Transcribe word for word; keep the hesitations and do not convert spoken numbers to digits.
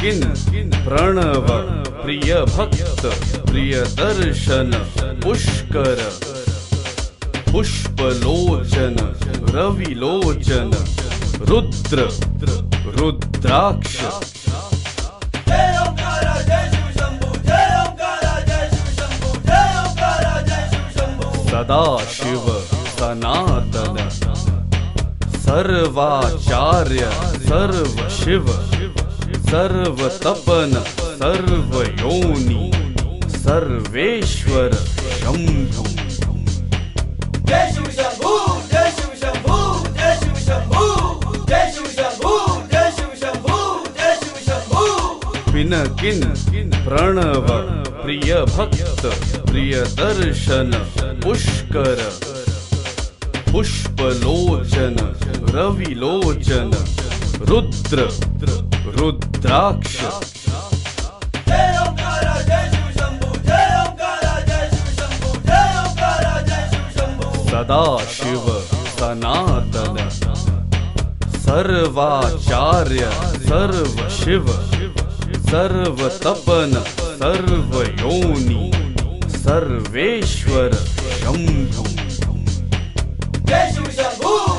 किन प्रणव प्रिय भक्त प्रिय दर्शन पुष्कर पुष्पलोचन रविलोचन रुद्र रुद्राक्ष सदा शिव सनातन सर्वाचार्य सर्व शिव सर्व तपन सर्व योनि सर्वेश्वर शंभु। जय शिव शंभू जय शिव शंभू जय शिव शंभू जय शिव शंभू जय शिव शंभू जय शिव शंभू। पिनकिन प्रणव प्रिय भक्त प्रिय दर्शन पुष्कर पुष्पलोचन रविलोचन रुद्र रुद्राक्ष जय ओंकार जय शिव शंभू जय ओंकार जय शिव शंभू जय ओंकार जय शिव शंभू। सदा शिव सनातन सर्वाचार्य सर्व शिव सर्व तपन सर्व योनि सर्वेश्वर शंभु। जय शिव शंभू।